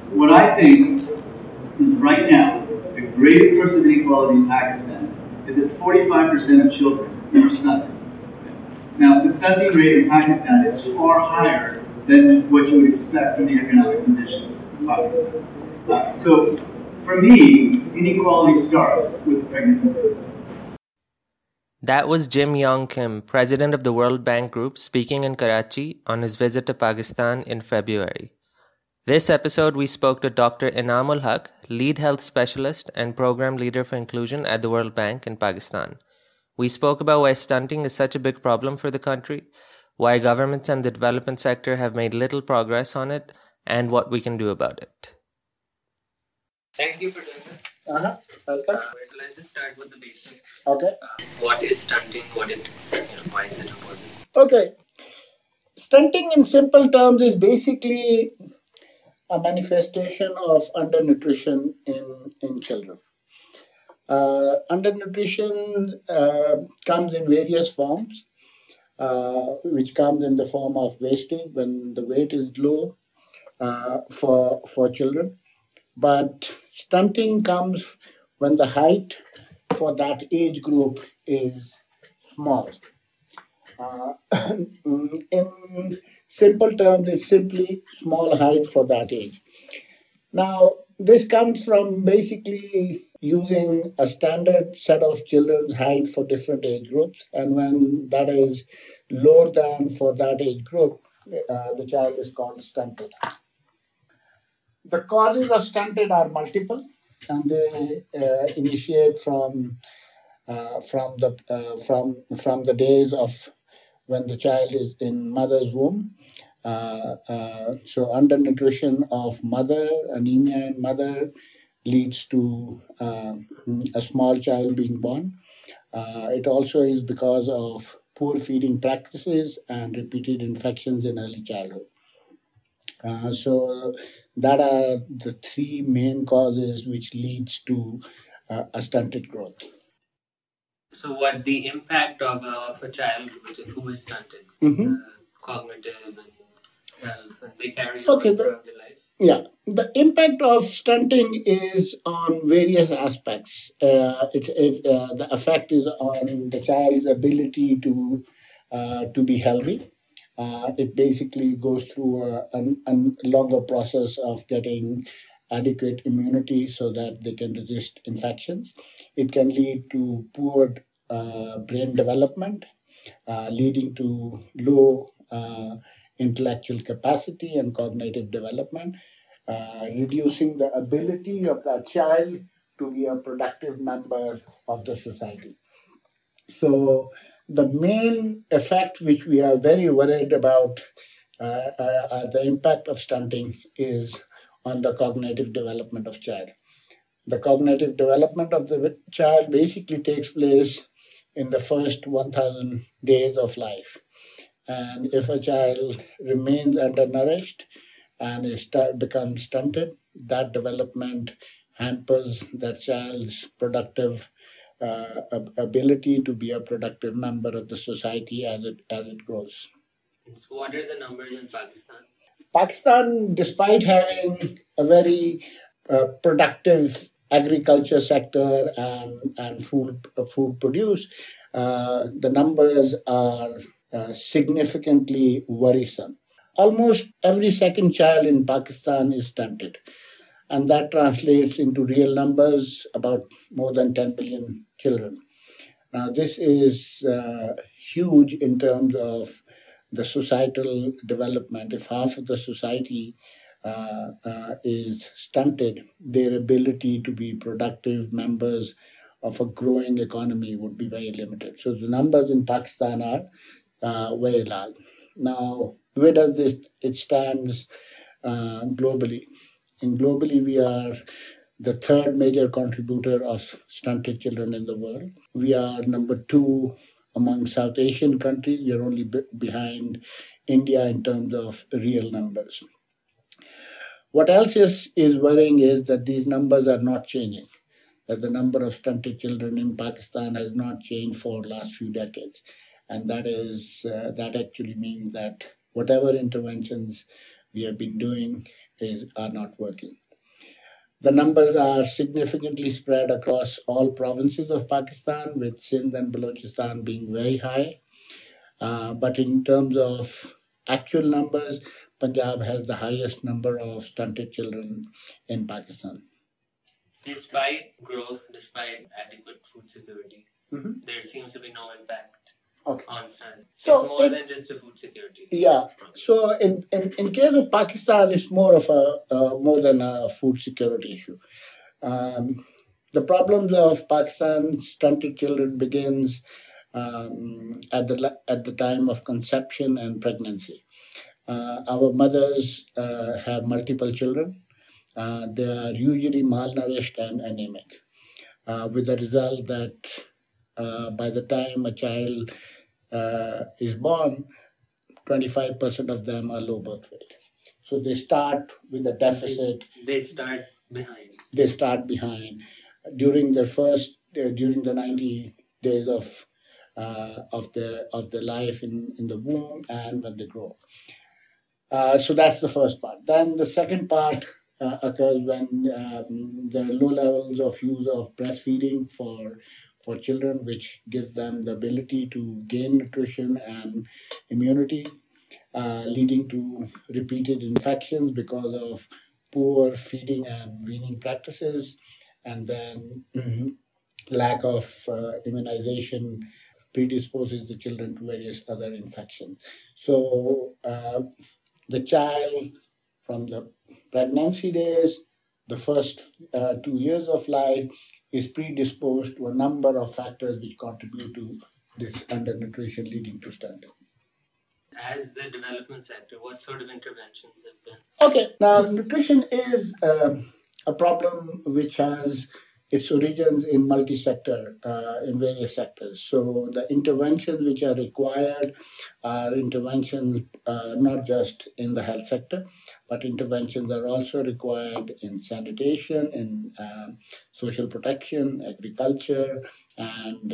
What I think is right now, the greatest source of inequality in Pakistan is that 45% of children are stunted. Now, the stunting rate in Pakistan is far higher than what you would expect from the economic position of Pakistan. So, for me, inequality starts with pregnant women. That was Jim Yong Kim, president of the World Bank Group, speaking in Karachi on his visit to Pakistan in February. This episode, we spoke to Dr. Inamul Haq, lead health specialist and program leader for inclusion at the World Bank in Pakistan. We spoke about why stunting is such a big problem for the country, why governments and the development sector have made little progress on it, and what we can do about it. Thank you for doing this. Okay. Let's just start with the basic. Okay. What is stunting? Why is it important? Okay. Stunting in simple terms is basically a manifestation of undernutrition in children. Undernutrition comes in various forms, which comes in the form of wasting when the weight is low for children. But stunting comes when the height for that age group is small. In simple terms, it's simply small height for that age. Now, this comes from basically using a standard set of children's height for different age groups, and when that is lower than for that age group, the child is called stunted. The causes of stunted are multiple, and they initiate from the days of when the child is in mother's womb. So undernutrition of mother, anemia in mother, leads to a small child being born. It also is because of poor feeding practices and repeated infections in early childhood. So that are the three main causes which leads to a stunted growth. So, what the impact of a child who is stunted, cognitive and health, and they carry over throughout their life? Yeah, the impact of stunting is on various aspects. The effect is on the child's ability to be healthy. It basically goes through a longer process of getting adequate immunity so that they can resist infections. It can lead to poor brain development, leading to low intellectual capacity and cognitive development, reducing the ability of that child to be a productive member of the society. So the main effect which we are very worried about, the impact of stunting, is on the cognitive development of child. The cognitive development of the child basically takes place in the first 1,000 days of life. And if a child remains undernourished and becomes stunted, that development hampers that child's productive ability to be a productive member of the society as it grows. So what are the numbers in Pakistan? Pakistan, despite having a very productive agriculture sector and food produce, the numbers are significantly worrisome. Almost every second child in Pakistan is stunted, and that translates into real numbers, about more than 10 million children. Now, this is huge in terms of the societal development. If half of the society is stunted, their ability to be productive members of a growing economy would be very limited. So the numbers in Pakistan are very large. Now, where does it stands globally? And globally, we are the third major contributor of stunted children in the world. We are number 2 among South Asian countries. We are only behind India in terms of real numbers. What else is worrying is that these numbers are not changing, that the number of stunted children in Pakistan has not changed for the last few decades. And that actually means that whatever interventions we have been doing are not working. The numbers are significantly spread across all provinces of Pakistan, with Sindh and Balochistan being very high. But in terms of actual numbers, Punjab has the highest number of stunted children in Pakistan. Despite growth, despite adequate food security, there seems to be no impact on stunting. So it's more than just a food security. Yeah. So in case of Pakistan, it's more of more than a food security issue. The problems of Pakistan's stunted children begins at the time of conception and pregnancy. Our mothers have multiple children. They are usually malnourished and anemic, with the result that by the time a child is born, 25% of them are low birth weight. So they start with a deficit. They start behind. They start behind during the 90 days of their life in the womb and when they grow. So that's the first part. Then the second part occurs when there are low levels of use of breastfeeding for children, which gives them the ability to gain nutrition and immunity, leading to repeated infections because of poor feeding and weaning practices, and then lack of immunization predisposes the children to various other infections. So the child from the pregnancy days, the first 2 years of life, is predisposed to a number of factors which contribute to this undernutrition leading to stunting. As the development sector, what sort of interventions have been? Okay, now nutrition is a problem which has its origins in multi-sector, in various sectors. So the interventions which are required are interventions not just in the health sector, but interventions are also required in sanitation, in social protection, agriculture, and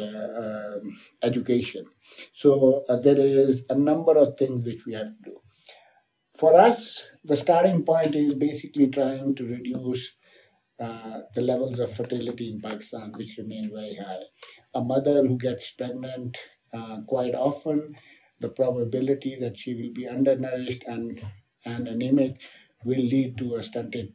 education. So there is a number of things which we have to do. For us, the starting point is basically trying to reduce the levels of fertility in Pakistan, which remain very high. A mother who gets pregnant quite often, the probability that she will be undernourished and anemic will lead to a stunted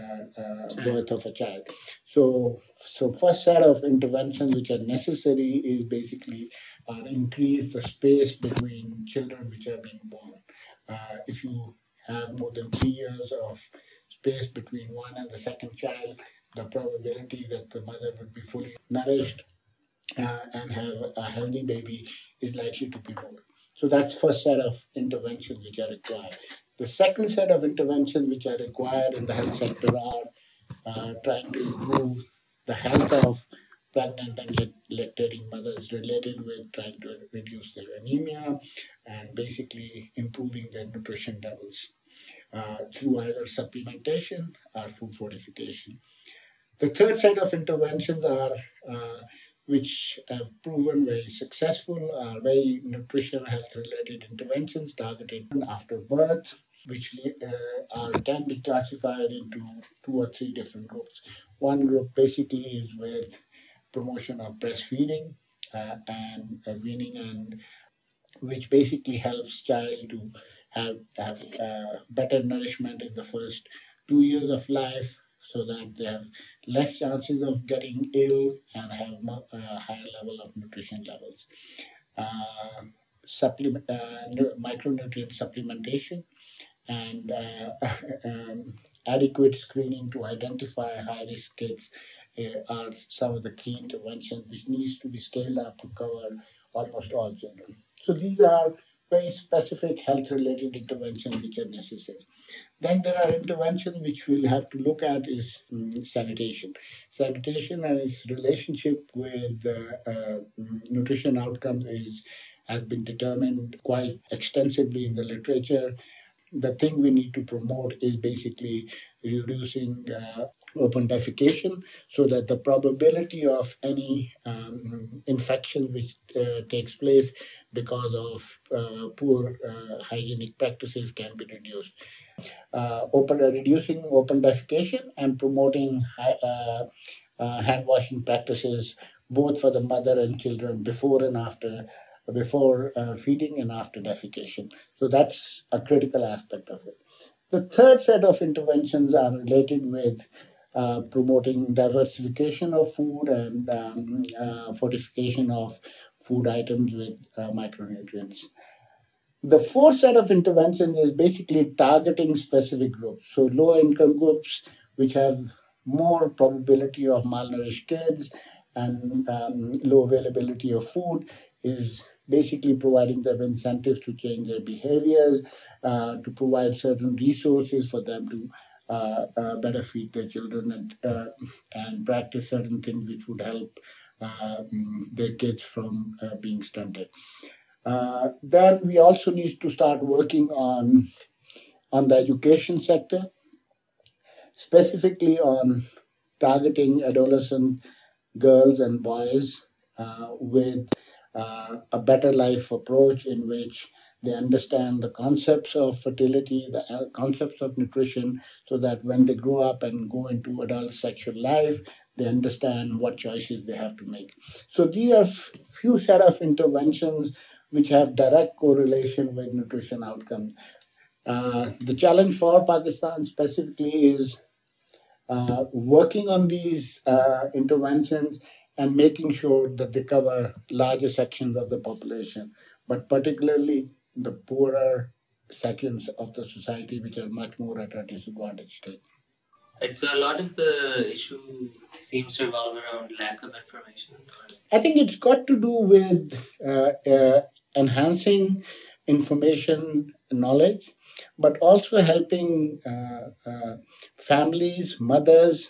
birth of a child. So first set of interventions which are necessary is basically increase the space between children which are being born. If you have more than 3 years of space between one and the second child, the probability that the mother would be fully nourished and have a healthy baby is likely to be more. So that's first set of interventions which are required. The second set of interventions which are required in the health sector are trying to improve the health of pregnant and lactating mothers, related with trying to reduce their anemia and basically improving their nutrition levels through either supplementation or food fortification. The third set of interventions are which have proven very successful, are very nutrition health related interventions targeted after birth, which can be classified into 2 or 3 different groups. One group basically is with promotion of breastfeeding and weaning, and which basically helps child to have better nourishment in the first 2 years of life, so that they have less chances of getting ill and have a higher level of nutrition levels. Micronutrient supplementation and adequate screening to identify high-risk kids are some of the key interventions which needs to be scaled up to cover almost all children. So these are very specific health-related interventions which are necessary. Then there are interventions which we'll have to look at is sanitation. Sanitation and its relationship with nutrition outcomes has been determined quite extensively in the literature. The thing we need to promote is basically reducing open defecation, so that the probability of any infection which takes place because of poor hygienic practices can be reduced. reducing open defecation and promoting hand washing practices both for the mother and children before and after, before feeding and after defecation. So that's a critical aspect of it. The third set of interventions are related with promoting diversification of food and fortification of food items with micronutrients. The fourth set of intervention is basically targeting specific groups. So low income groups which have more probability of malnourished kids and low availability of food is basically providing them incentives to change their behaviors, to provide certain resources for them to better feed their children and practice certain things which would help their kids from being stunted. Then we also need to start working on the education sector, specifically on targeting adolescent girls and boys with a better life approach in which they understand the concepts of fertility, the concepts of nutrition, so that when they grow up and go into adult sexual life, they understand what choices they have to make. So these are few set of interventions which have direct correlation with nutrition outcomes. The challenge for Pakistan specifically is working on these interventions and making sure that they cover larger sections of the population, but particularly the poorer sections of the society which are much more at a disadvantaged state. Right, so a lot of the issue seems to revolve around lack of information. I think it's got to do with enhancing information knowledge, but also helping families, mothers,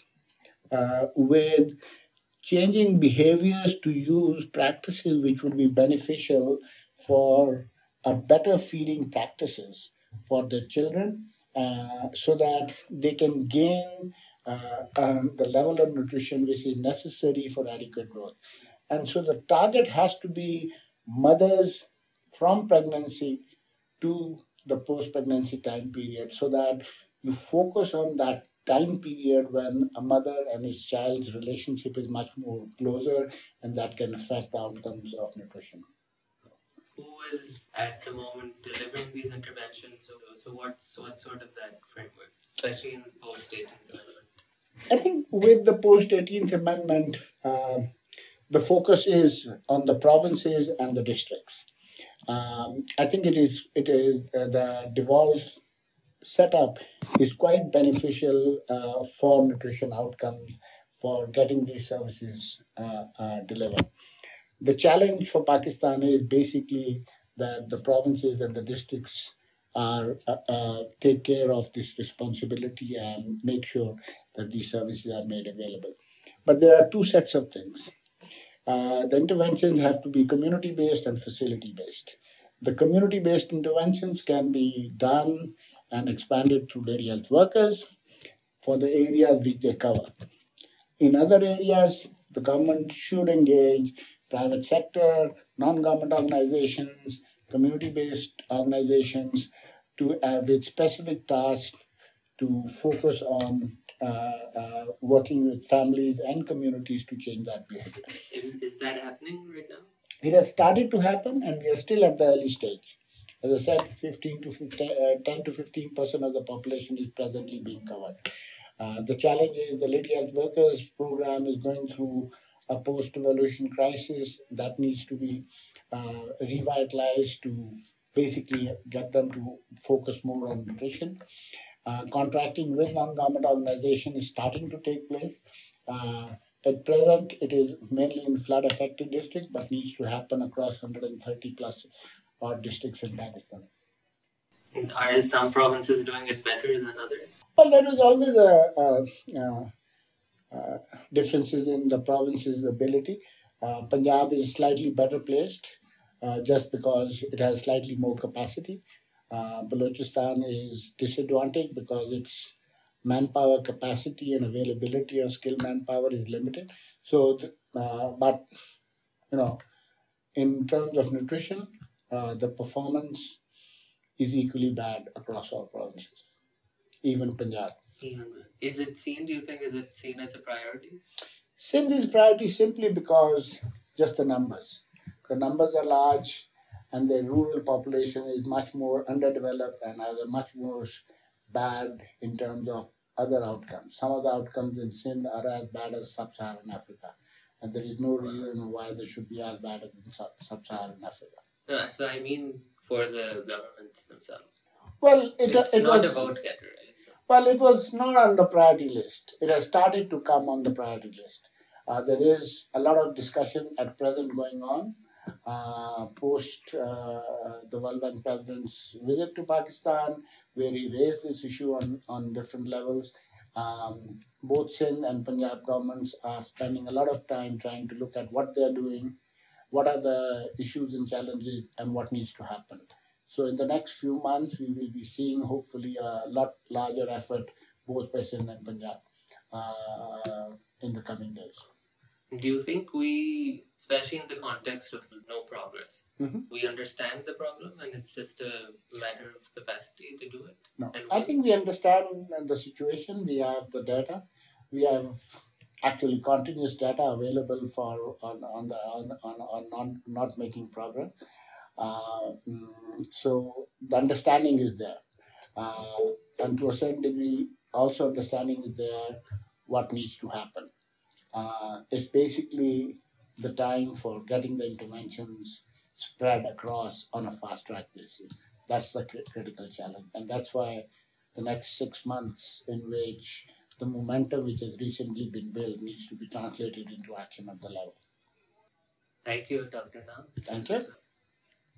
with changing behaviors to use practices which would be beneficial for a better feeding practices for their children, so that they can gain the level of nutrition which is necessary for adequate growth. And so the target has to be mothers from pregnancy to the post-pregnancy time period, so that you focus on that time period when a mother and his child's relationship is much more closer, and that can affect the outcomes of nutrition. Who is at the moment delivering these interventions? So what's sort of that framework, especially in post-18th Amendment? I think with the post-18th Amendment, the focus is on the provinces and the districts. I think it is the devolved setup is quite beneficial for nutrition outcomes, for getting these services delivered. The challenge for Pakistan is basically that the provinces and the districts are take care of this responsibility and make sure that these services are made available. But there are two sets of things. The interventions have to be community-based and facility-based. The community-based interventions can be done and expanded through lady health workers for the areas which they cover. In other areas, the government should engage private sector, non-government organizations, community-based organizations to with specific tasks to focus on working with families and communities to change that behavior. Is that happening right now? It has started to happen, and we are still at the early stage. As I said, 10 to 15% of the population is presently being covered. The challenge is the Lady Health Workers program is going through a post-evolution crisis that needs to be revitalized to basically get them to focus more on nutrition. Contracting with non-government organizations is starting to take place. At present, it is mainly in flood-affected districts, but needs to happen across 130 plus odd districts in Pakistan. Are some provinces doing it better than others? Well, there is always differences in the province's ability. Punjab is slightly better placed just because it has slightly more capacity. Balochistan is disadvantaged because its manpower capacity and availability of skilled manpower is limited. So, but in terms of nutrition, the performance is equally bad across all provinces. even Punjab. Is it seen, do you think, is it seen as a priority? Sindh is priority simply because just the numbers. The numbers are large and the rural population is much more underdeveloped and has a much more bad in terms of other outcomes. Some of the outcomes in Sindh are as bad as sub-Saharan Africa, and there is no reason why they should be as bad as in sub-Saharan Africa. No, so I mean for the governments themselves. Well, it's it not was a vote getter, right? So. Well, it was not on the priority list. It has started to come on the priority list. There is a lot of discussion at present going on post the World Bank president's visit to Pakistan, where he raised this issue on different levels. Both Sindh and Punjab governments are spending a lot of time trying to look at what they're doing, what are the issues and challenges, and what needs to happen. So in the next few months, we will be seeing hopefully a lot larger effort both by Sindh and Punjab in the coming days. Do you think we, especially in the context of no progress, Mm-hmm. we understand the problem and it's just a matter of capacity to do it? No, I think we understand the situation. We have the data. We have actually continuous data available for on not making progress. So the understanding is there, and to a certain degree, also understanding is there what needs to happen. It's basically the time for getting the interventions spread across on a fast track basis. That's the critical challenge, and that's why the next 6 months, in which the momentum which has recently been built needs to be translated into action at the level. Thank you, Dr. Nam. Thank you.